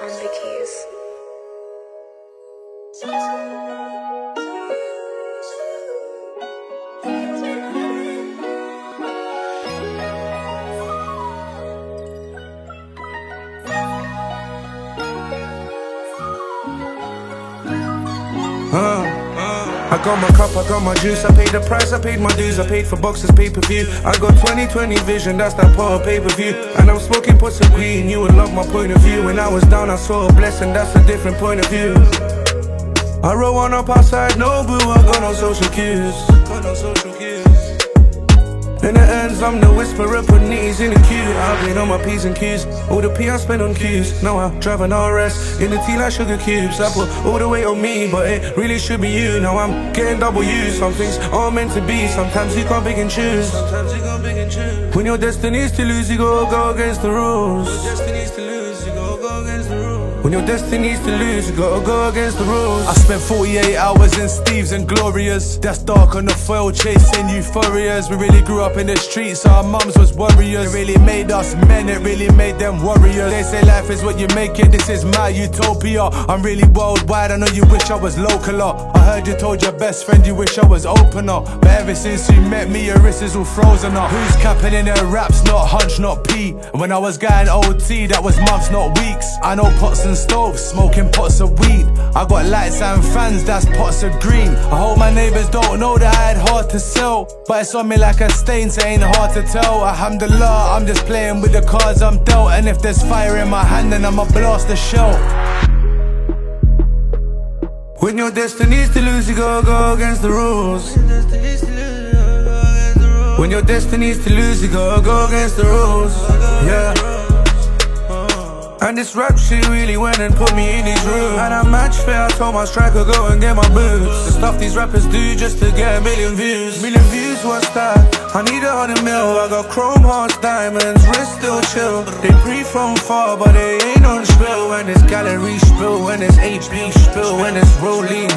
on the keys. I got my cup, I got my juice, I paid the price, I paid my dues, I paid for boxes, pay-per-view. I got 20/20 vision, that's that part of pay-per-view. And I'm smoking puts of green, you would love my point of view. When I was down, I saw a blessing, that's a different point of view. I roll one up outside, no boo, I got no social cues. In the ends, I'm the whisperer, put knees in the queue. I've been on my P's and Q's, all the P I spend on Q's. Now I drive an RS, in the tea like sugar cubes. I put all the weight on me, but it really should be you. Now I'm getting double U, some things aren't meant to be. Sometimes you can't pick and choose. When your destiny's to lose, you go against the rules. When your destiny's to lose, you gotta go against the rules. I spent 48 hours in Steve's and Glorious. That's dark on the foil, chasing euphorias. We really grew up in the streets, our mums was warriors. It really made us men, it really made them warriors. They say life is what you make it, this is my utopia. I'm really worldwide, I know you wish I was localer. I heard you told your best friend you wish I was opener. But ever since you met me, your wrist is all frozen up. Who's capping in their raps, not hunch, not pee. When I was going OT, that was months, not weeks. I know pots and stoves, smoking pots of weed. I got lights and fans, that's pots of green. I hope my neighbours don't know that I had hard to sell, but it's on me like a stain, so ain't hard to tell. Alhamdulillah, I'm just playing with the cards I'm dealt. And if there's fire in my hand, then I'ma blast the shell. When your destiny's to lose, you go against the rules. When your destiny's to lose, you go against the rules. Yeah. And this rap shit really went and put me in his room. And I match fair, I told my striker go and get my boots. The stuff these rappers do just to get a million views. Million views, what's that? I need 100 mil. I got chrome hearts, diamonds, wrist still chill. They breathe from far, but they ain't on spill. When it's gallery spill, when it's HB spill, when it's rolling.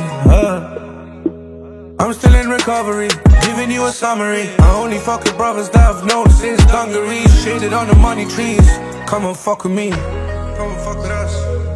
I'm still in recovery, giving you a summary. I only fuck with brothers that I've known since dungarees. Shaded on the money trees, come and fuck with me. Come and fuck with us.